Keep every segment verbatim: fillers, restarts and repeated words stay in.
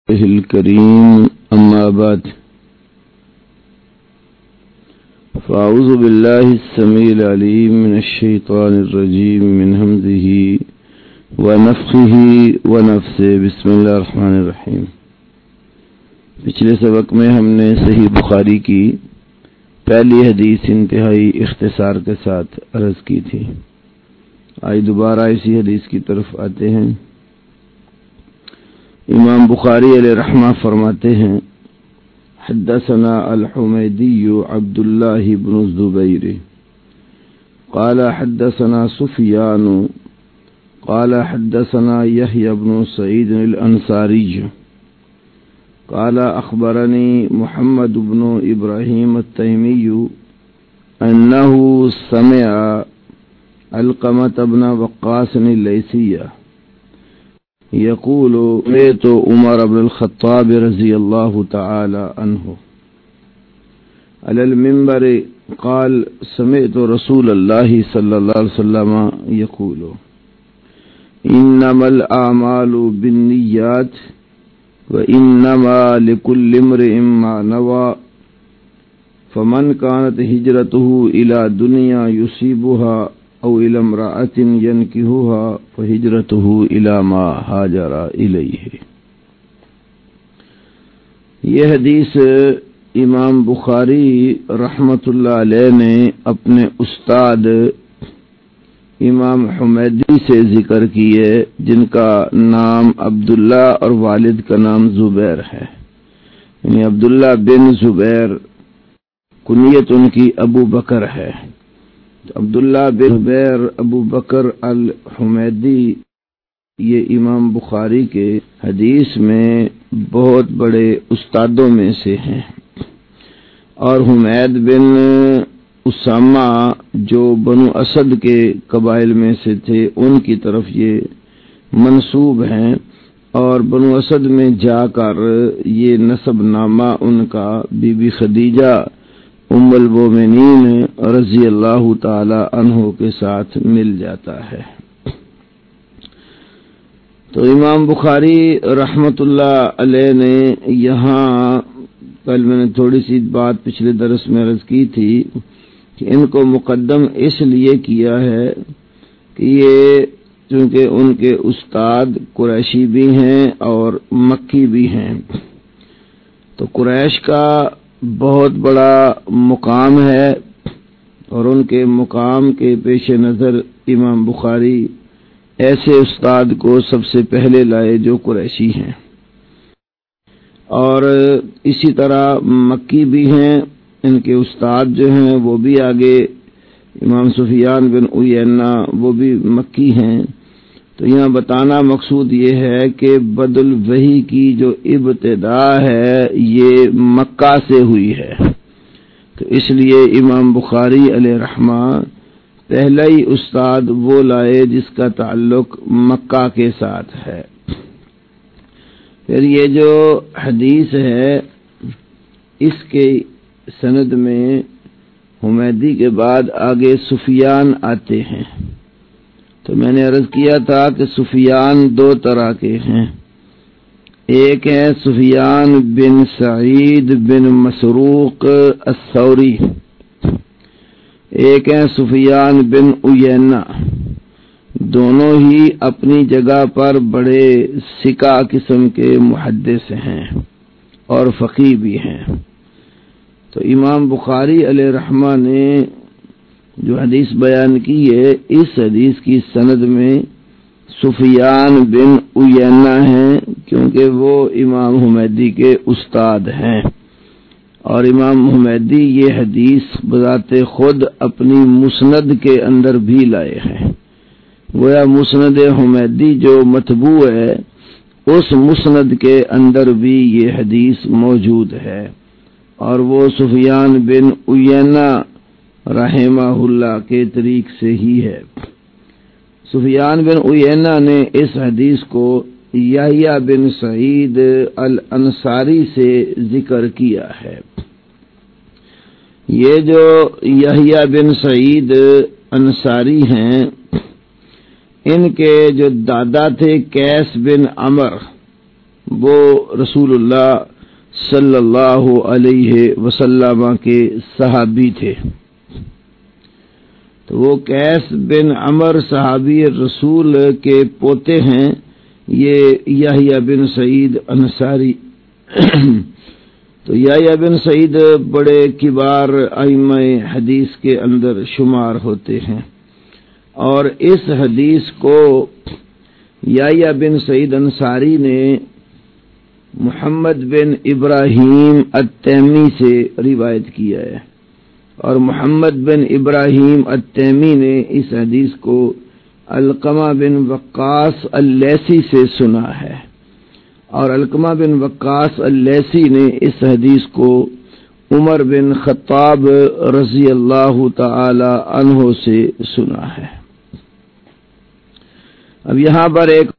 الكريم أما بعد فأعوذ بالله السميع العليم من الشيطان الرجيم من همزه ونفخه ونفثه بسم الله الرحمن الرحيم. پچھلے سبق میں ہم نے صحیح بخاری کی پہلی حدیث انتہائی اختصار کے ساتھ عرض کی تھی. آج دوبارہ اسی حدیث کی طرف آتے ہیں. امام بخاری علیہ رحمہ فرماتے ہیں حدثنا الحمیدی عبد اللہ بن الزبیر قال حدثنا سفیان قال حدثنا یحیی بن سعید الانصاری قال اخبرنی محمد بن ابراہیم التیمی انه سمع علقمة بن وقاص اللیثی يقول سمعت عمر بن الخطاب رضي الله تعالى عنه على المنبر قال سمعت رسول الله صلى الله عليه وسلم يقول إنما الأعمال بالنيات وإنما لكل امرئ ما نوى فمن كانت هجرته إلى دنيا يصيبها او الى امرأة ينكحها فهجرته الى ما هاجر الیہ. یہ حدیث امام بخاری رحمت اللہ علیہ نے اپنے استاد امام حمیدی سے ذکر کی ہے جن کا نام عبداللہ اور والد کا نام زبیر ہے. یعنی عبداللہ بن زبیر کنیت ان کی ابو بکر ہے. عبداللہ بن زبیر ابو بکر الحمیدی یہ امام بخاری کے حدیث میں بہت بڑے استادوں میں سے ہیں. اور حمید بن اسامہ جو بنو اسد کے قبائل میں سے تھے ان کی طرف یہ منسوب ہیں اور بنو اسد میں جا کر یہ نسب نامہ ان کا بی بی خدیجہ ام المومنین رضی اللہ تعالی عنہ کے ساتھ مل جاتا ہے. تو امام بخاری رحمت اللہ علیہ نے یہاں کل میں نے تھوڑی سی بات پچھلے درس میں عرض کی تھی کہ ان کو مقدم اس لیے کیا ہے کہ یہ چونکہ ان کے استاد قریشی بھی ہیں اور مکی بھی ہیں تو قریش کا بہت بڑا مقام ہے اور ان کے مقام کے پیش نظر امام بخاری ایسے استاد کو سب سے پہلے لائے جو قریشی ہیں اور اسی طرح مکی بھی ہیں. ان کے استاد جو ہیں وہ بھی آگے امام سفیان بن عیینہ وہ بھی مکی ہیں. تو یہاں بتانا مقصود یہ ہے کہ بدل وحی کی جو ابتدا ہے یہ مکہ سے ہوئی ہے. تو اس لیے امام بخاری علیہ رحمہ پہلا ہی استاد وہ لائے جس کا تعلق مکہ کے ساتھ ہے. پھر یہ جو حدیث ہے اس کے سند میں حمیدی کے بعد آگے سفیان آتے ہیں. تو میں نے عرض کیا تھا کہ سفیان دو طرح کے ہیں. ایک ہے سفیان بن سعید بن مسروق الثوری، ایک ہے سفیان بن عیینہ. دونوں ہی اپنی جگہ پر بڑے ثقہ قسم کے محدث ہیں اور فقیہ بھی ہیں. تو امام بخاری علیہ رحمہ نے جو حدیث بیان کی ہے اس حدیث کی سند میں سفیان بن عیینہ ہیں کیونکہ وہ امام حمیدی کے استاد ہیں اور امام حمیدی یہ حدیث بذات خود اپنی مسند کے اندر بھی لائے ہیں. گویا مسند حمیدی جو مطبوع ہے اس مسند کے اندر بھی یہ حدیث موجود ہے اور وہ سفیان بن عیینہ رحمہ اللہ کے طریق سے ہی ہے. سفیان بن عیینہ نے اس حدیث کو یحییٰ بن سعید الانصاری سے ذکر کیا ہے. یہ جو یحییٰ بن سعید انصاری ہیں ان کے جو دادا تھے قیس بن عمر وہ رسول اللہ صلی اللہ علیہ وسلم کے صحابی تھے۔ تو وہ قیس بن عمر صحابی رسول کے پوتے ہیں، یہ یحییٰ بن سعید انصاری۔ تو یحییٰ بن سعید بڑے کبار ائمہ حدیث کے اندر شمار ہوتے ہیں، اور اس حدیث کو یحییٰ بن سعید انصاری نے محمد بن ابراہیم التیمی سے روایت کیا ہے، اور محمد بن ابراہیم التیمی نے اس حدیث کو علقمہ بن وقاص اللیثی سے سنا ہے، اور علقمہ بن وقاص اللیثی نے اس حدیث کو عمر بن خطاب رضی اللہ تعالی عنہ سے سنا ہے۔ اب یہاں پر ایک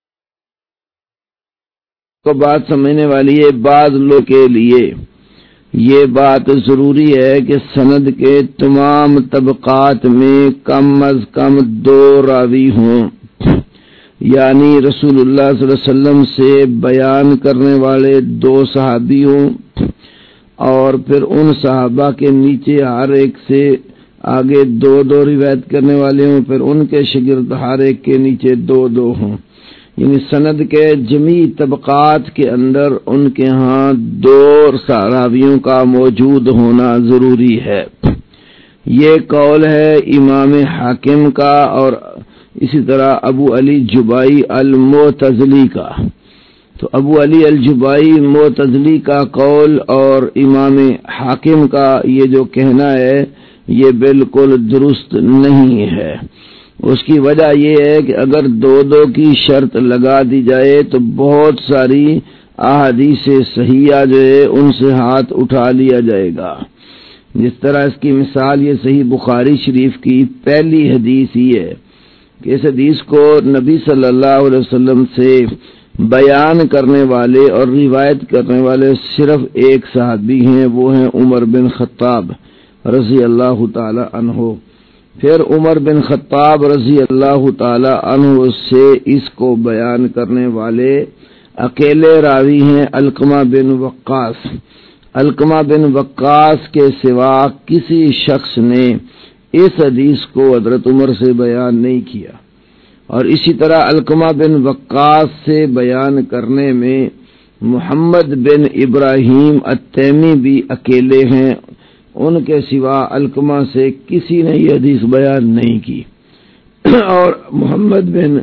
کو بات سمجھنے والی ہے، بعض لوگ کے لیے یہ بات ضروری ہے کہ سند کے تمام طبقات میں کم از کم دو راوی ہوں، یعنی رسول اللہ صلی اللہ علیہ وسلم سے بیان کرنے والے دو صحابی ہوں، اور پھر ان صحابہ کے نیچے ہر ایک سے آگے دو دو روایت کرنے والے ہوں، پھر ان کے شاگرد ہر ایک کے نیچے دو دو ہوں، یعنی سند کے جمیع طبقات کے اندر ان کے ہاں دو راویوں کا موجود ہونا ضروری ہے۔ یہ قول ہے امام حاکم کا، اور اسی طرح ابو علی جبائی المعتزلی کا۔ تو ابو علی الجبائی معتزلی کا قول اور امام حاکم کا یہ جو کہنا ہے یہ بالکل درست نہیں ہے۔ اس کی وجہ یہ ہے کہ اگر دو دو کی شرط لگا دی جائے تو بہت ساری احادیث صحیحہ جو ہے ان سے ہاتھ اٹھا لیا جائے گا۔ جس طرح اس کی مثال یہ صحیح بخاری شریف کی پہلی حدیث ہی ہے کہ اس حدیث کو نبی صلی اللہ علیہ وسلم سے بیان کرنے والے اور روایت کرنے والے صرف ایک صحابی ہیں، وہ ہیں عمر بن خطاب رضی اللہ تعالی عنہ۔ پھر عمر بن خطاب رضی اللہ تعالی عنہ سے اس کو بیان کرنے والے اکیلے راوی ہیں علقمہ بن وقاص۔ علقمہ بن وقاص کے سوا کسی شخص نے اس حدیث کو حضرت عمر سے بیان نہیں کیا، اور اسی طرح علقمہ بن وقاص سے بیان کرنے میں محمد بن ابراہیم التیمی بھی اکیلے ہیں، ان کے سوا علقمہ سے کسی نے یہ حدیث بیان نہیں کی۔ اور محمد بن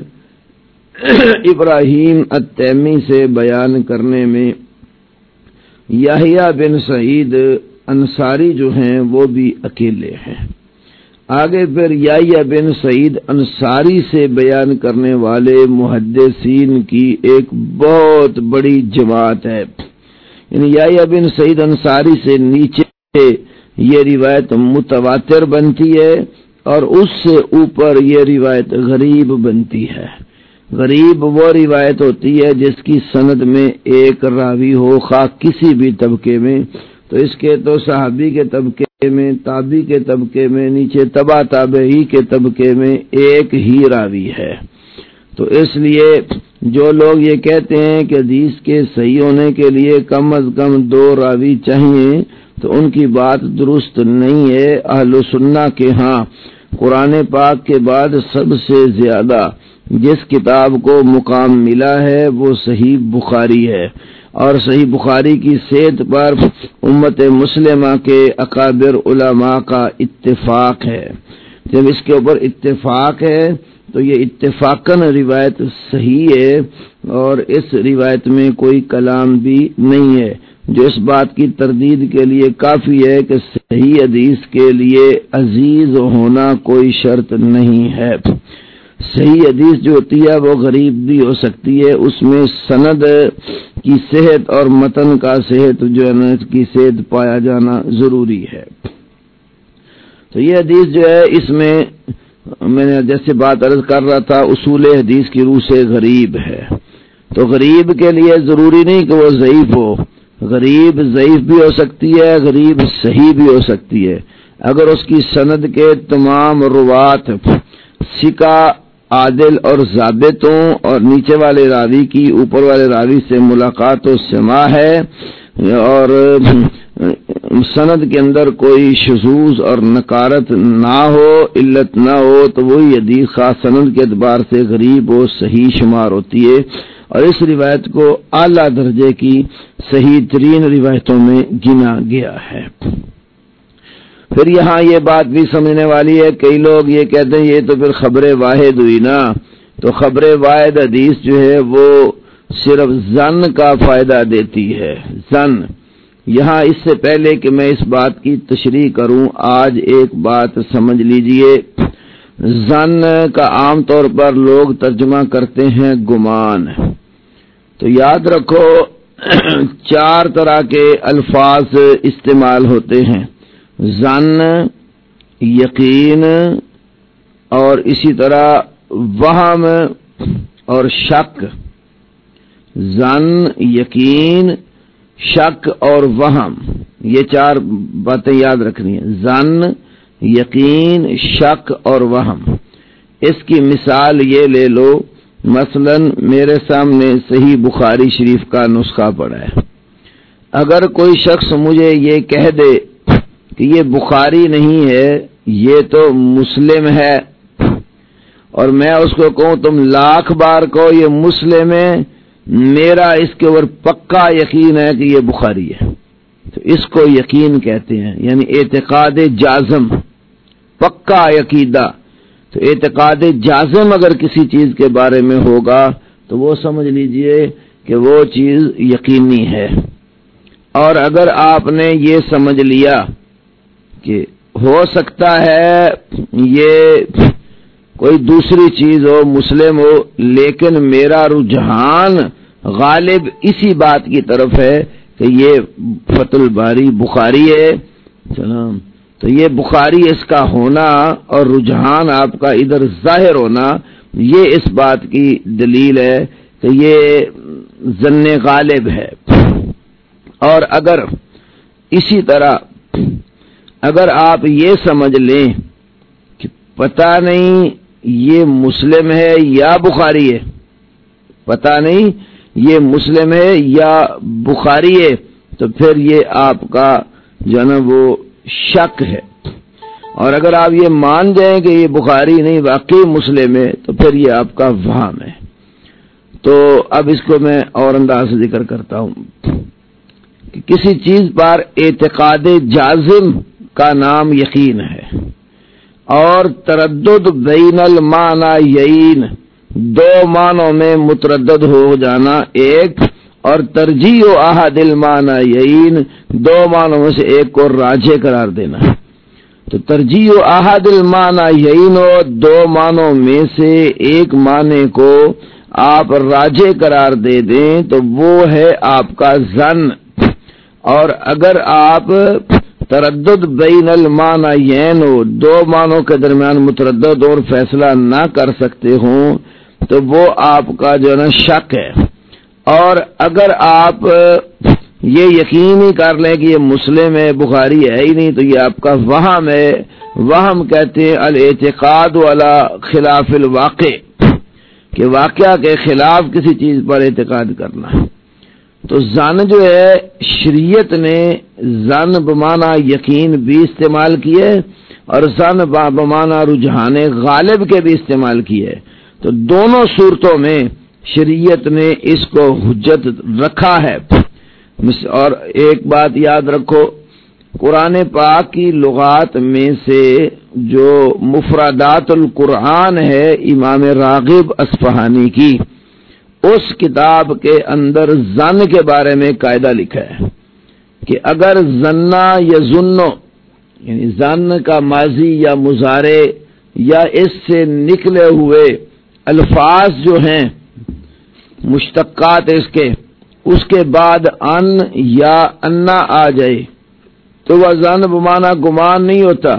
ابراہیم التیمی سے بیان کرنے میں یحییٰ بن سعید انصاری جو ہیں وہ بھی اکیلے ہیں۔ آگے پھر یحییٰ بن سعید انصاری سے بیان کرنے والے محدثین کی ایک بہت بڑی جماعت ہے، یعنی یحییٰ بن سعید انصاری سے نیچے یہ روایت متواتر بنتی ہے، اور اس سے اوپر یہ روایت غریب بنتی ہے۔ غریب وہ روایت ہوتی ہے جس کی سند میں ایک راوی ہو، خواہ کسی بھی طبقے میں، تو اس کے تو صحابی کے طبقے میں، تابعی کے طبقے میں، نیچے تبع تابعی کے طبقے میں ایک ہی راوی ہے۔ تو اس لیے جو لوگ یہ کہتے ہیں کہ حدیث کے صحیح ہونے کے لیے کم از کم دو راوی چاہیے، تو ان کی بات درست نہیں ہے۔ اہل سنہ کے ہاں قرآن پاک کے بعد سب سے زیادہ جس کتاب کو مقام ملا ہے وہ صحیح بخاری ہے، اور صحیح بخاری کی صحت پر امت مسلمہ کے اکابر علماء کا اتفاق ہے۔ جب اس کے اوپر اتفاق ہے تو یہ اتفاقاً روایت صحیح ہے، اور اس روایت میں کوئی کلام بھی نہیں ہے، جو اس بات کی تردید کے لیے کافی ہے کہ صحیح حدیث کے لیے عزیز ہونا کوئی شرط نہیں ہے۔ صحیح حدیث جو ہوتی ہے وہ غریب بھی ہو سکتی ہے، اس میں سند کی صحت اور متن کا صحت جو ہے نا اس کی صحت پایا جانا ضروری ہے۔ تو یہ حدیث جو ہے اس میں میں نے جیسے بات عرض کر رہا تھا اصول حدیث کی روح سے غریب ہے، تو غریب کے لیے ضروری نہیں کہ وہ ضعیف ہو، غریب ضعیف بھی ہو سکتی ہے، غریب صحیح بھی ہو سکتی ہے، اگر اس کی سند کے تمام روات ثقہ عادل اور ضابط ہوں اور نیچے والے راوی کی اوپر والے راوی سے ملاقات و سماع ہے اور سند کے اندر کوئی شذوذ اور نکارت نہ ہو، علت نہ ہو، تو وہی حدیث خاص سند کے اعتبار سے غریب و صحیح شمار ہوتی ہے، اور اس روایت کو اعلیٰ درجے کی صحیح ترین روایتوں میں گنا گیا ہے۔ پھر یہاں یہ بات بھی سمجھنے والی ہے، کئی لوگ یہ کہتے ہیں یہ تو پھر خبر واحد ہوئی نا، تو خبر واحد حدیث جو ہے وہ صرف ظن کا فائدہ دیتی ہے۔ ظن، یہاں اس سے پہلے کہ میں اس بات کی تشریح کروں، آج ایک بات سمجھ لیجئے، ظن کا عام طور پر لوگ ترجمہ کرتے ہیں گمان، تو یاد رکھو چار طرح کے الفاظ استعمال ہوتے ہیں، ظن، یقین اور اسی طرح وہم اور شک۔ ظن، یقین، شک اور وہم، یہ چار باتیں یاد رکھنی ہیں، ظن، یقین، شک اور وہم۔ اس کی مثال یہ لے لو، مثلا میرے سامنے صحیح بخاری شریف کا نسخہ پڑا ہے، اگر کوئی شخص مجھے یہ کہہ دے کہ یہ بخاری نہیں ہے یہ تو مسلم ہے، اور میں اس کو کہوں تم لاکھ بار کہو یہ مسلم ہے، میرا اس کے اوپر پکا یقین ہے کہ یہ بخاری ہے، تو اس کو یقین کہتے ہیں، یعنی اعتقاد جازم، پکا عقیدہ۔ تو اعتقاد جازم اگر کسی چیز کے بارے میں ہوگا تو وہ سمجھ لیجئے کہ وہ چیز یقینی ہے۔ اور اگر آپ نے یہ سمجھ لیا کہ ہو سکتا ہے یہ کوئی دوسری چیز ہو، مسلم ہو، لیکن میرا رجحان غالب اسی بات کی طرف ہے کہ یہ فتح الباری بخاری ہے، سلام، تو یہ بخاری اس کا ہونا اور رجحان آپ کا ادھر ظاہر ہونا، یہ اس بات کی دلیل ہے کہ یہ ظن غالب ہے۔ اور اگر اسی طرح اگر آپ یہ سمجھ لیں کہ پتہ نہیں یہ مسلم ہے یا بخاری ہے، پتہ نہیں یہ مسلم ہے یا بخاری ہے، تو پھر یہ آپ کا جو ہے نا وہ شک ہے، اور اگر آپ یہ مان جائیں کہ یہ بخاری نہیں واقعی مسلم ہے تو پھر یہ آپ کا وہم ہے۔ تو اب اس کو میں اور انداز سے ذکر کرتا ہوں کہ کسی چیز پر اعتقاد جازم کا نام یقین ہے، اور تردد بین المعنیین، دو معنوں میں متردد ہو جانا ایک، اور ترجیح احد المعنیین، دو معنوں میں سے ایک کو راجح قرار دینا۔ تو ترجیح احد المعنیین، دو معنوں میں سے ایک معنی کو آپ راجح قرار دے دیں تو وہ ہے آپ کا ظن۔ اور اگر آپ تردد بین المعنیین، دو معنوں کے درمیان متردد اور فیصلہ نہ کر سکتے ہوں تو وہ آپ کا جو ہے نا شک ہے۔ اور اگر آپ یہ یقین ہی کر لیں کہ یہ مسلم ہے بخاری ہے ہی نہیں تو یہ آپ کا وہم ہے۔ وہم کہتے ہیں الاعتقاد علی خلاف الواقع، کہ واقعہ کے خلاف کسی چیز پر اعتقاد کرنا۔ تو ظن جو ہے شریعت نے ظن بمعنی یقین بھی استعمال کیے اور ظن بمعنی رجحان غالب کے بھی استعمال کیے، تو دونوں صورتوں میں شریعت نے اس کو حجت رکھا ہے۔ اور ایک بات یاد رکھو، قرآن پاک کی لغات میں سے جو مفردات القرآن ہے امام راغب اصفہانی کی، اس کتاب کے اندر ظن کے بارے میں قاعدہ لکھا ہے کہ اگر ظنہ یا ظنو، یعنی ظن کا ماضی یا مضارع یا اس سے نکلے ہوئے الفاظ جو ہیں مشتقات اس کے، اس کے بعد ان یا انا آ جائے تو وہ ظن بمعنی گمان نہیں ہوتا،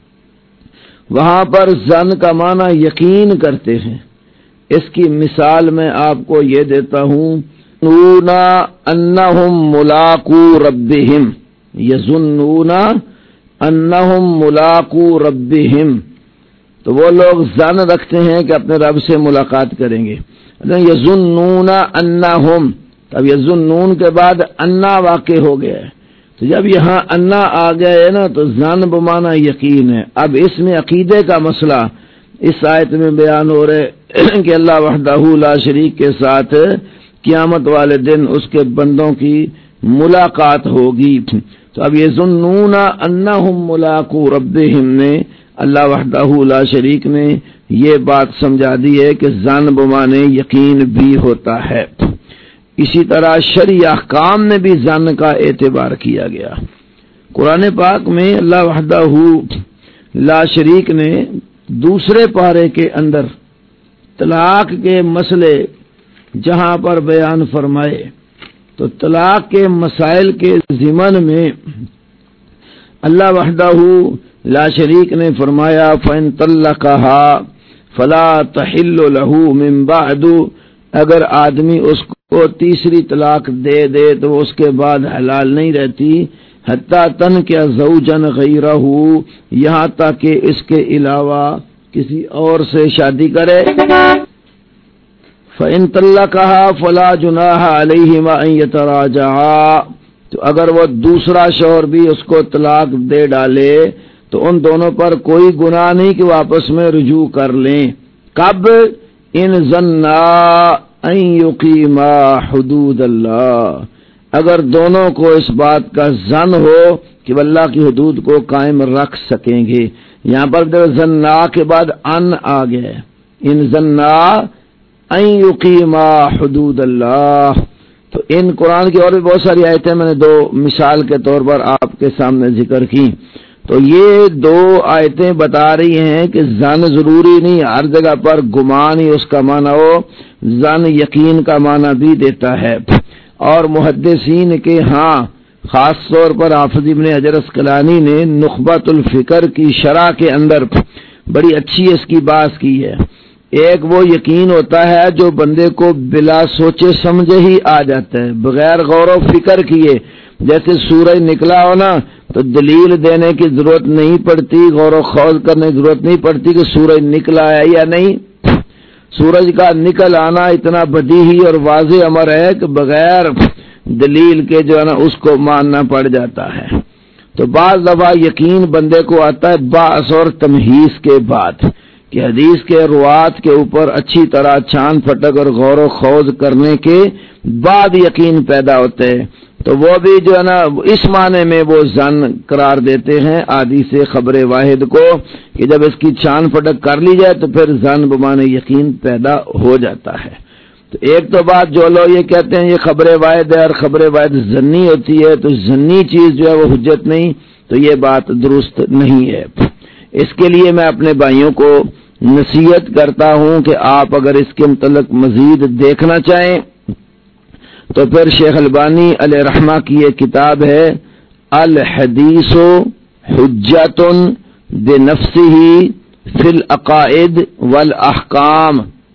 وہاں پر ظن کا معنی یقین کرتے ہیں۔ اس کی مثال میں آپ کو یہ دیتا ہوں، یظنون انہم ملاقو ربہم، یظنون انہم ملاقو ربہم، تو وہ لوگ ظن رکھتے ہیں کہ اپنے رب سے ملاقات کریں گے. یظنون انہم، اب یظنون کے بعد انا واقع ہو گیا ہے، تو جب یہاں انا آ گیا ہے نا تو ظن بمانا یقین ہے. اب اس میں عقیدے کا مسئلہ اس آیت میں بیان ہو رہے کہ اللہ وحدہ لا شریک کے ساتھ قیامت والے دن اس کے بندوں کی ملاقات ہوگی. تو اب یظنون انہم ملاقو ربہم نے اللہ وحدہ لا شریک نے یہ بات سمجھا دی ہے کہ ظن بمانے یقین بھی ہوتا ہے. اسی طرح شرعی احکام میں بھی ظن کا اعتبار کیا گیا. قرآن پاک میں اللہ وحدہ لا شریک نے دوسرے پارے کے اندر طلاق کے مسئلے جہاں پر بیان فرمائے تو طلاق کے مسائل کے ضمن میں اللہ وحدہ لا شریک نے فرمایا فَإِن طَلَّقَهَا فَلَا تَحِلُّ لَهُ مِن بَعْدُ، اگر آدمی اس کو تیسری طلاق دے دے تو اس کے بعد حلال نہیں رہتی، حتیٰ تنکح زوجا غیرہ، یہاں تک کہ اس کے علاوہ کسی اور سے شادی کرے. فَإِن طَلَّقَهَا فَلَا جُنَاحَ عَلَيْهِمَا أَن يَتَرَاجَعَا، تو اگر وہ دوسرا شوہر بھی اس کو طلاق دے ڈالے تو ان دونوں پر کوئی گناہ نہیں کہ واپس میں رجوع کر لیں. کب؟ ان ظنا ان یقیما حدود اللہ، اگر دونوں کو اس بات کا ظن ہو کہ اللہ کی حدود کو قائم رکھ سکیں گے. یہاں پر ظنا کے بعد ان آ گیا، ان ظنا ان یقیما حدود اللہ. تو ان قرآن کی اور بھی بہت ساری آیتیں میں نے دو مثال کے طور پر آپ کے سامنے ذکر کی. تو یہ دو آیتیں بتا رہی ہیں کہ ظن ضروری نہیں ہر جگہ پر گمان ہی اس کا معنی ہو، ظن یقین کا معنی بھی دیتا ہے. اور محدثین کے ہاں خاص طور پر حافظ ابن حجر اسقلانی نے نخبۃ الفکر کی شرح کے اندر بڑی اچھی اس کی بات کی ہے. ایک وہ یقین ہوتا ہے جو بندے کو بلا سوچے سمجھے ہی آ جاتا ہے بغیر غور و فکر کیے. جیسے سورج نکلا ہو نا تو دلیل دینے کی ضرورت نہیں پڑتی، غور و خوض کرنے کی ضرورت نہیں پڑتی کہ سورج نکلا ہے یا نہیں. سورج کا نکل آنا اتنا بدیہی اور واضح امر ہے کہ بغیر دلیل کے جو ہے نا اس کو ماننا پڑ جاتا ہے. تو بعض دفعہ یقین بندے کو آتا ہے باعث اور تمہیز کے بعد، کہ حدیث کے روات کے اوپر اچھی طرح چھان پھٹک اور غور و خوض کرنے کے بعد یقین پیدا ہوتے ہیں. تو وہ بھی جو ہے نا اس معنی میں وہ ظن قرار دیتے ہیں حدیث خبر واحد کو کہ جب اس کی چھان پھٹک کر لی جائے تو پھر ظن بمانے یقین پیدا ہو جاتا ہے. تو ایک تو بات جو لوگ یہ کہتے ہیں یہ خبر واحد ہے اور خبر واحد ظنی ہوتی ہے تو ظنی چیز جو ہے وہ حجت نہیں، تو یہ بات درست نہیں ہے. اس کے لیے میں اپنے بھائیوں کو نصیحت کرتا ہوں کہ آپ اگر اس کے متعلق مزید دیکھنا چاہیں تو پھر شیخ البانی علیہ رحمہ کی یہ کتاب ہے الحدیث حجۃ بنفسہ فی العقائد والاحکام.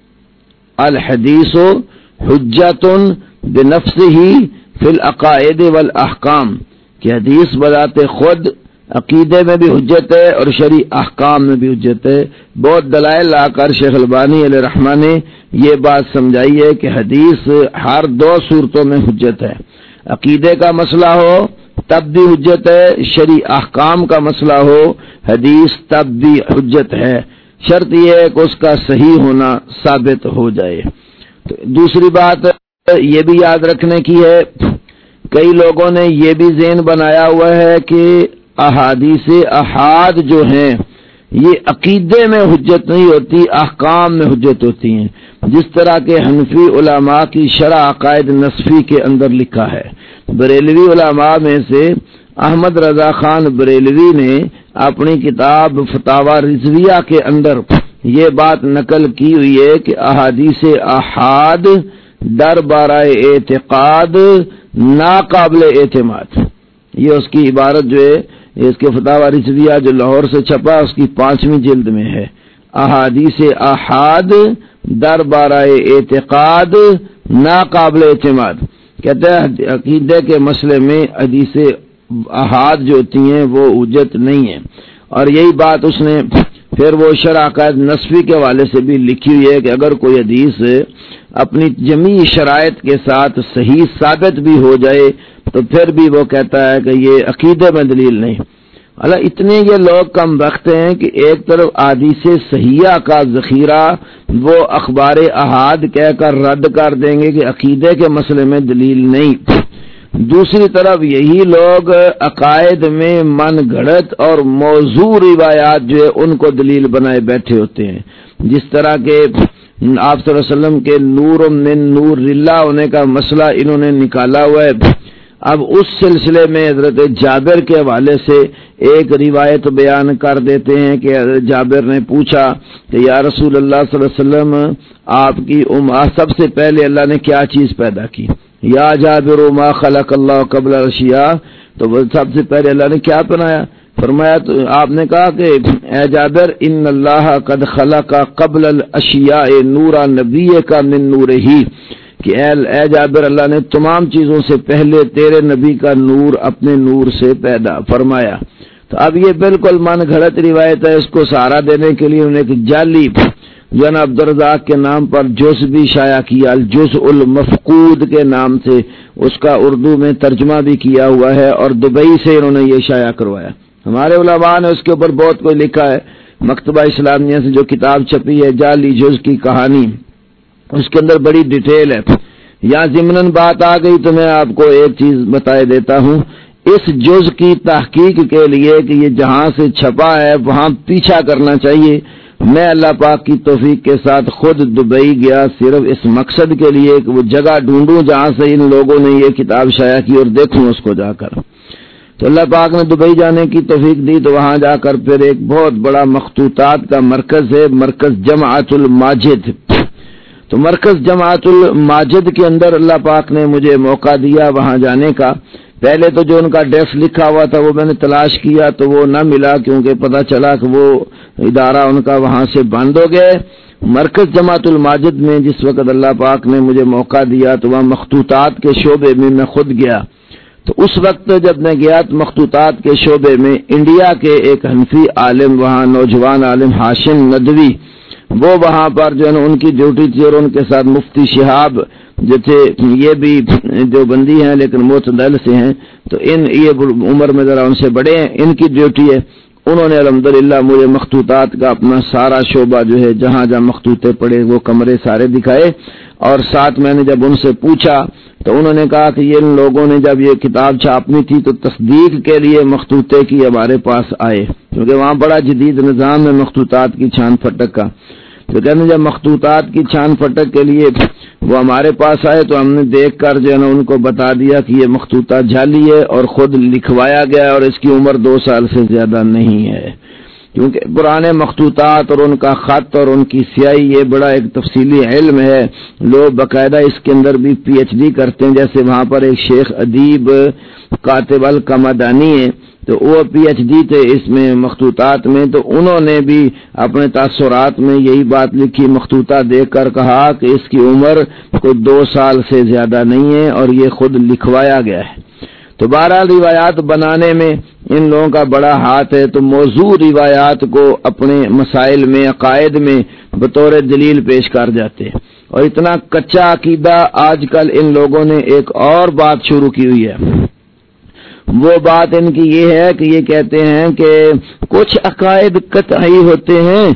الحدیث حجۃ بنفسہ فی العقائد والاحکام، کہ حدیث بذات خود عقیدے میں بھی حجت ہے اور شرعی احکام میں بھی حجت ہے. بہت دلائل لا کر شیخ البانی علیہ رحمہ نے یہ بات سمجھائی ہے کہ حدیث ہر دو صورتوں میں حجت ہے. عقیدے کا مسئلہ ہو تب بھی حجت ہے، شرعی احکام کا مسئلہ ہو حدیث تب بھی حجت ہے. شرط یہ ہے کہ اس کا صحیح ہونا ثابت ہو جائے. تو دوسری بات یہ بھی یاد رکھنے کی ہے، کئی لوگوں نے یہ بھی ذہن بنایا ہوا ہے کہ احادیث احاد جو ہیں یہ عقیدے میں حجت نہیں ہوتی، احکام میں حجت ہوتی ہیں، جس طرح کے حنفی علماء کی شرح عقائد نصفی کے اندر لکھا ہے. بریلوی علماء میں سے احمد رضا خان بریلوی نے اپنی کتاب فتاوی رضویہ کے اندر یہ بات نقل کی ہوئی ہے کہ احادیث احاد در بارہ اعتقاد ناقابل اعتماد. یہ اس کی عبارت جو ہے اس کے فتاوی رضویہ جو لاہور سے چھپا اس کی پانچویں جلد میں ہے. احادیث احاد در بارہ اعتقاد ناقابل اعتماد، کہتے ہیں عقیدے کے مسئلے میں حدیث احاد جو ہوتی ہیں وہ حجت نہیں ہے. اور یہی بات اس نے پھر وہ شرح عقائد نصفی کے حوالے سے بھی لکھی ہوئی ہے کہ اگر کوئی حدیث اپنی جمیع شرائط کے ساتھ صحیح ثابت بھی ہو جائے تو پھر بھی وہ کہتا ہے کہ یہ عقیدے میں دلیل نہیں. اللہ اتنے یہ لوگ کم بخت ہیں کہ ایک طرف احادیث صحیحہ کا ذخیرہ وہ اخبار احاد کہہ کر رد کر دیں گے کہ عقیدے کے مسئلے میں دلیل نہیں، دوسری طرف یہی لوگ عقائد میں من گھڑت اور موضوع روایات جو ہے ان کو دلیل بنائے بیٹھے ہوتے ہیں. جس طرح کے آپ صلی اللہ علیہ وسلم کے نور من نور اللہ ہونے کا مسئلہ انہوں نے نکالا ہوا ہے. اب اس سلسلے میں حضرت جابر کے حوالے سے ایک روایت بیان کر دیتے ہیں کہ جابر نے پوچھا کہ یا رسول اللہ صلی اللہ علیہ وسلم آپ کی امت سب سے پہلے اللہ نے کیا چیز پیدا کی؟ یا جابر ما خلق اللہ قبل الاشیاء، تو سب سے پہلے اللہ نے کیا بنایا؟ فرمایا تو آپ نے کہا کہ اے جابر ان اللہ قد خلق قبل الاشیاء نورا نبی کا من نورہی، کہ اے, اے جابر اللہ نے تمام چیزوں سے پہلے تیرے نبی کا نور اپنے نور سے پیدا فرمایا. تو اب یہ بالکل من گھڑت روایت ہے، اس کو سہارا دینے کے لیے انہوں نے ایک جعلی جناب عبدالرزاق کے نام پر جز بھی شائع کیا، الجزء المفقود کے نام سے، اس کا اردو میں ترجمہ بھی کیا ہوا ہے اور دبئی سے انہوں نے یہ شائع کروایا. ہمارے علماء نے اس کے اوپر بہت کوئی لکھا ہے، مکتبہ اسلامیہ سے جو کتاب چھپی ہے جعلی جز کی کہانی، اس کے اندر بڑی ڈیٹیل ہے. یہاں ضمناً بات آ گئی تو میں آپ کو ایک چیز بتائے دیتا ہوں. اس جز کی تحقیق کے لیے کہ یہ جہاں سے چھپا ہے وہاں پیچھا کرنا چاہیے. میں اللہ پاک کی توفیق کے ساتھ خود دبئی گیا صرف اس مقصد کے لیے کہ وہ جگہ ڈھونڈوں جہاں سے ان لوگوں نے یہ کتاب شائع کی اور دیکھوں اس کو جا کر. تو اللہ پاک نے دبئی جانے کی توفیق دی تو وہاں جا کر پھر ایک بہت بڑا مخطوطات کا مرکز ہے، مرکز جماعت الماجد. تو مرکز جماعت الماجد کے اندر اللہ پاک نے مجھے موقع دیا وہاں جانے کا. پہلے تو جو ان کا ایڈریس لکھا ہوا تھا وہ میں نے تلاش کیا تو وہ نہ ملا، کیونکہ پتہ چلا کہ وہ ادارہ ان کا وہاں سے بند ہو گئے. مرکز جماعت الماجد میں جس وقت اللہ پاک نے مجھے موقع دیا تو وہاں مخطوطات کے شعبے میں میں خود گیا. تو اس وقت جب میں گیا تو مخطوطات کے شعبے میں انڈیا کے ایک حنفی عالم، وہاں نوجوان عالم ہاشم ندوی، وہ وہاں پر جو ہے نا ان کی ڈیوٹی تھی، اور ان کے ساتھ مفتی شہاب جو تھے، یہ بھی جو بندی ہیں لیکن معتدل سے ہیں، تو ان یہ عمر میں ذرا ان سے بڑے ہیں، ان کی ڈیوٹی ہے. انہوں نے الحمدللہ مجھے مخطوطات کا اپنا سارا شعبہ جو ہے جہاں جہاں مخطوطے پڑے وہ کمرے سارے دکھائے. اور ساتھ میں نے جب ان سے پوچھا تو انہوں نے کہا کہ یہ ان لوگوں نے جب یہ کتاب چھاپنی تھی تو تصدیق کے لیے مخطوطے کی ہمارے پاس آئے، کیونکہ وہاں بڑا جدید نظام ہے مخطوطات کی چھان پھٹک کا. تو کہنے جب مخطوطات کی چھان پھٹک کے لیے وہ ہمارے پاس آئے تو ہم نے دیکھ کر جو ہے نا ان کو بتا دیا کہ یہ مخطوطہ جعلی ہے اور خود لکھوایا گیا ہے اور اس کی عمر دو سال سے زیادہ نہیں ہے. کیونکہ پرانے مخطوطات اور ان کا خط اور ان کی سیاہی یہ بڑا ایک تفصیلی علم ہے. لوگ باقاعدہ اس کے اندر بھی پی ایچ ڈی کرتے ہیں، جیسے وہاں پر ایک شیخ ادیب کاتب القمدانی ہے تو وہ پی ایچ ڈی تھے اس میں مخطوطات میں، تو انہوں نے بھی اپنے تاثرات میں یہی بات لکھی، مخطوطہ دیکھ کر کہا کہ اس کی عمر کوئی دو سال سے زیادہ نہیں ہے اور یہ خود لکھوایا گیا ہے. تو بہرحال روایات بنانے میں ان لوگوں کا بڑا ہاتھ ہے. تو موضوع روایات کو اپنے مسائل میں عقائد میں بطور دلیل پیش کر جاتے ہیں. اور اتنا کچا عقیدہ آج کل ان لوگوں نے ایک اور بات شروع کی ہوئی ہے. وہ بات ان کی یہ ہے کہ یہ کہتے ہیں کہ کچھ عقائد قطعی ہوتے ہیں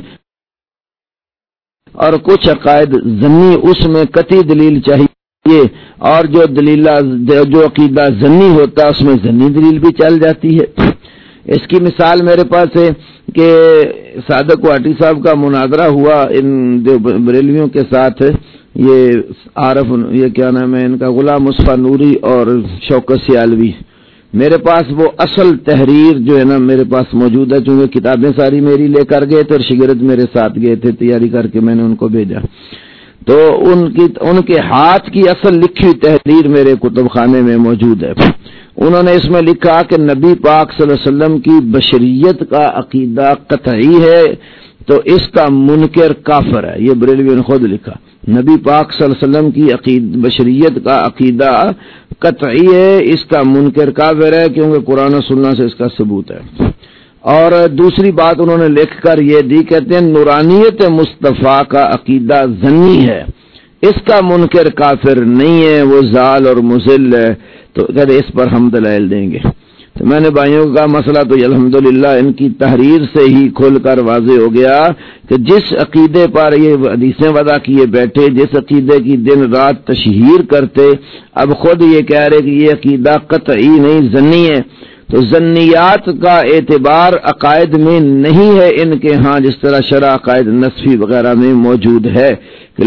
اور کچھ عقائد ظنی، اس میں قطعی دلیل چاہیے، اور جو دلیل جو عقیدہ ظنی ہوتا ہے اس میں ظنی دلیل بھی چل جاتی ہے. اس کی مثال میرے پاس ہے کہ صادق واٹی صاحب کا مناظرہ ہوا ان بریلویوں کے ساتھ، یہ عارف یہ کیا نام ہے ان کا غلام مصطفیٰ نوری اور شوکت سیالوی. میرے پاس وہ اصل تحریر جو ہے نا میرے پاس موجود ہے، چونکہ کتابیں ساری میری لے کر گئے تھے اور شاگرد میرے ساتھ گئے تھے، تیاری کر کے میں نے ان کو بھیجا. تو ان کی ان کے ہاتھ کی اصل لکھی تحریر میرے کتب خانے میں موجود ہے. انہوں نے اس میں لکھا کہ نبی پاک صلی اللہ علیہ وسلم کی بشریت کا عقیدہ قطعی ہے تو اس کا منکر کافر ہے. یہ بریلوی نے خود لکھا، نبی پاک صلی اللہ علیہ وسلم کی عقید بشریت کا عقیدہ قطعی ہے، اس کا منکر کافر ہے، کیونکہ قرآن و سنت سے اس کا ثبوت ہے. اور دوسری بات انہوں نے لکھ کر یہ دی، کہتے ہیں نورانیت مصطفیٰ کا عقیدہ ظنی ہے، اس کا منکر کافر نہیں ہے، وہ زال اور مضل ہے، تو کہتے اس پر ہم دلائل دیں گے۔ تو میں نے بھائیوں کا مسئلہ تو الحمدللہ ان کی تحریر سے ہی کھل کر واضح ہو گیا کہ جس عقیدے پر یہ حدیثیں وضع کیے بیٹھے، جس عقیدے کی دن رات تشہیر کرتے، اب خود یہ کہہ رہے کہ یہ عقیدہ قطعی نہیں ظنی ہے، تو ظنیات کا اعتبار عقائد میں نہیں ہے ان کے ہاں، جس طرح شرع عقائد نصفی وغیرہ میں موجود ہے کہ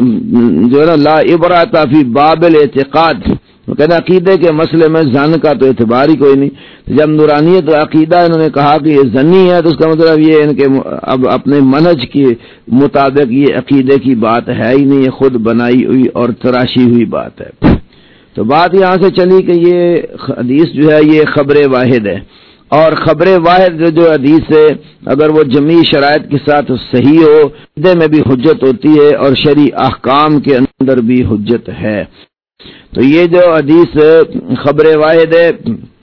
جو ہے نا لا عبرۃ فی باب الاعتقاد، وہ کہنا عقیدے کے مسئلے میں ظن کا تو اعتبار ہی کوئی نہیں۔ جب نورانیت عقیدہ انہوں نے کہا کہ یہ ظنی ہے، تو اس کا مطلب یہ ان کے اب اپنے منہج کے مطابق یہ عقیدے کی بات ہے ہی نہیں، یہ خود بنائی ہوئی اور تراشی ہوئی بات ہے۔ تو بات یہاں سے چلی کہ یہ حدیث جو ہے یہ خبر واحد ہے، اور خبر واحد جو حدیث ہے اگر وہ جمیع شرائط کے ساتھ صحیح ہو، عقیدے میں بھی حجت ہوتی ہے اور شرعی احکام کے اندر بھی حجت ہے۔ تو یہ جو حدیث خبر واحد ہے،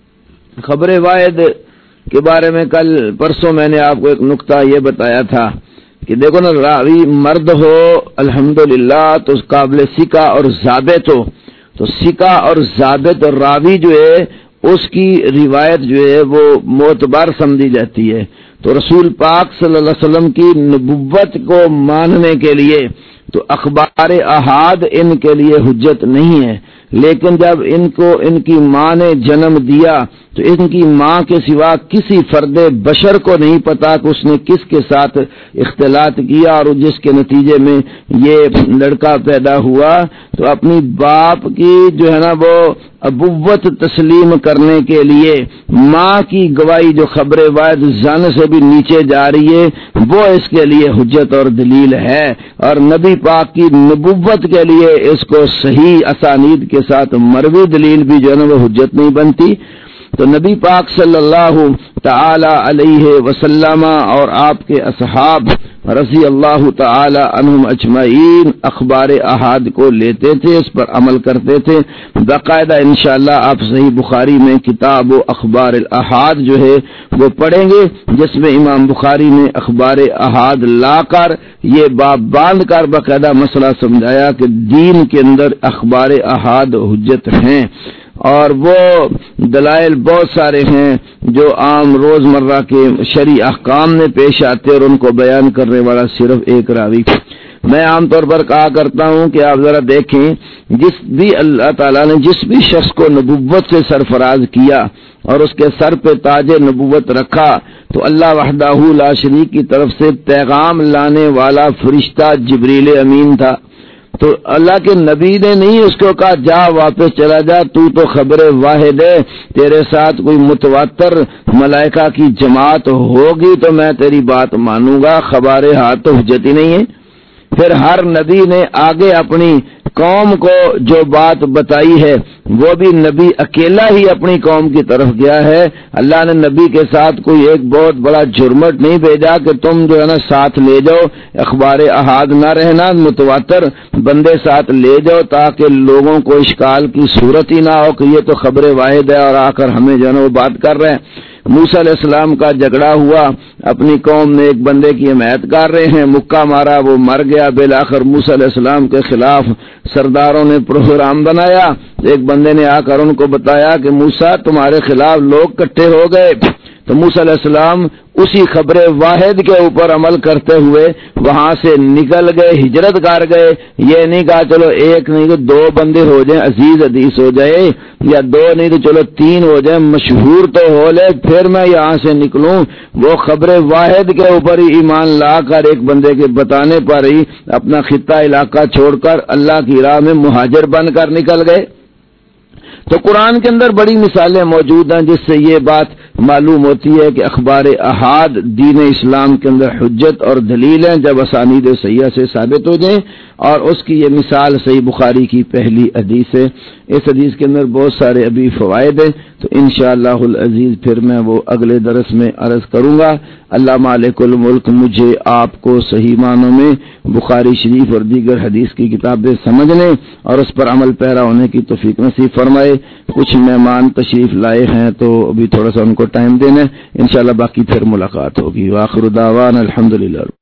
خبر واحد کے بارے میں کل پرسوں میں نے آپ کو ایک نقطہ یہ بتایا تھا کہ دیکھو نا، راوی مرد ہو الحمدللہ تو قابل ثقہ اور ضابط ہو، تو ثقہ اور ضابط اور راوی جو ہے اس کی روایت جو ہے وہ معتبر سمجھی جاتی ہے۔ تو رسول پاک صلی اللہ علیہ وسلم کی نبوت کو ماننے کے لیے تو اخبار احاد ان کے لیے حجت نہیں ہے، لیکن جب ان کو ان کی ماں نے جنم دیا تو ان کی ماں کے سوا کسی فرد بشر کو نہیں پتا کہ اس نے کس کے ساتھ اختلاط کیا اور جس کے نتیجے میں یہ لڑکا پیدا ہوا، تو اپنی باپ کی جو ہے نا وہ ابوت تسلیم کرنے کے لیے ماں کی گواہی جو خبر واحد زن سے بھی نیچے جا رہی ہے وہ اس کے لیے حجت اور دلیل ہے، اور نبی پاک کی نبوت کے لیے اس کو صحیح اسانید کے ساتھ مروی دلیل بھی جو ہے نا وہ حجت نہیں بنتی۔ تو نبی پاک صلی اللہ تعالی علیہ وسلم اور آپ کے اصحاب رضی اللہ تعالی عنہم اجمعین اخبار احاد کو لیتے تھے، اس پر عمل کرتے تھے۔ باقاعدہ انشاءاللہ آپ صحیح بخاری میں کتاب و اخبار الاحاد جو ہے وہ پڑھیں گے، جس میں امام بخاری نے اخبار احاد لا کر یہ باب باندھ کر باقاعدہ مسئلہ سمجھایا کہ دین کے اندر اخبار احاد حجت ہیں، اور وہ دلائل بہت سارے ہیں جو عام روزمرہ کے شرعی احکام میں پیش آتے اور ان کو بیان کرنے والا صرف ایک راوی۔ میں عام طور پر کہا کرتا ہوں کہ آپ ذرا دیکھیں، جس بھی اللہ تعالیٰ نے جس بھی شخص کو نبوت سے سرفراز کیا اور اس کے سر پہ تاج نبوت رکھا، تو اللہ وحدہ لا شریک کی طرف سے پیغام لانے والا فرشتہ جبریل امین تھا۔ تو اللہ کے نبی نے نہیں اس کو کہا جا واپس چلا جا، تو تو خبر واحد ہے، تیرے ساتھ کوئی متواتر ملائکہ کی جماعت ہوگی تو میں تیری بات مانوں گا، خبر ہاتھ تو حجت ہی نہیں ہے۔ پھر ہر نبی نے آگے اپنی قوم کو جو بات بتائی ہے وہ بھی نبی اکیلا ہی اپنی قوم کی طرف گیا ہے، اللہ نے نبی کے ساتھ کوئی ایک بہت بڑا جرمٹ نہیں بھیجا کہ تم جو ہے نا ساتھ لے جاؤ، اخبار احاد نہ رہنا، متواتر بندے ساتھ لے جاؤ تاکہ لوگوں کو اشکال کی صورت ہی نہ ہو کہ یہ تو خبر واحد ہے اور آ کر ہمیں جو ہے نا وہ بات کر رہے ہیں۔ موسیٰ علیہ السلام کا جھگڑا ہوا، اپنی قوم نے ایک بندے کی حمایت کر رہے ہیں، مکہ مارا، وہ مر گیا، بالآخر موسیٰ علیہ السلام کے خلاف سرداروں نے پروگرام بنایا، ایک بندے نے آ کر ان کو بتایا کہ موسیٰ تمہارے خلاف لوگ کٹھے ہو گئے، تو موسیٰ علیہ السلام اسی خبر واحد کے اوپر عمل کرتے ہوئے وہاں سے نکل گئے، ہجرت کر گئے۔ یہ نہیں کہا چلو ایک نہیں تو دو بندے ہو جائیں، عزیز حدیث ہو جائے، یا دو نہیں تو چلو تین ہو جائیں، مشہور تو ہو لے پھر میں یہاں سے نکلوں۔ وہ خبر واحد کے اوپر ہی ایمان لا کر ایک بندے کے بتانے پر ہی اپنا خطہ علاقہ چھوڑ کر اللہ کی راہ میں مہاجر بن کر نکل گئے۔ تو قرآن کے اندر بڑی مثالیں موجود ہیں جس سے یہ بات معلوم ہوتی ہے کہ اخبار احاد دین اسلام کے اندر حجت اور دلیل ہیں جب اسانید صحیحہ سے ثابت ہو جائیں، اور اس کی یہ مثال صحیح بخاری کی پہلی حدیث ہے۔ اس حدیث کے اندر بہت سارے ابھی فوائد ہیں، تو انشاءاللہ العزیز پھر میں وہ اگلے درس میں عرض کروں گا۔ اللہ مالک الملک مجھے آپ کو صحیح معنوں میں بخاری شریف اور دیگر حدیث کی کتابیں سمجھنے اور اس پر عمل پیرا ہونے کی توفیق نصیب فرمائے۔ جائے. کچھ مہمان تشریف لائے ہیں تو ابھی تھوڑا سا ان کو ٹائم دینا ہے. انشاءاللہ باقی پھر ملاقات ہوگی. وآخر دعوانا الحمدللہ.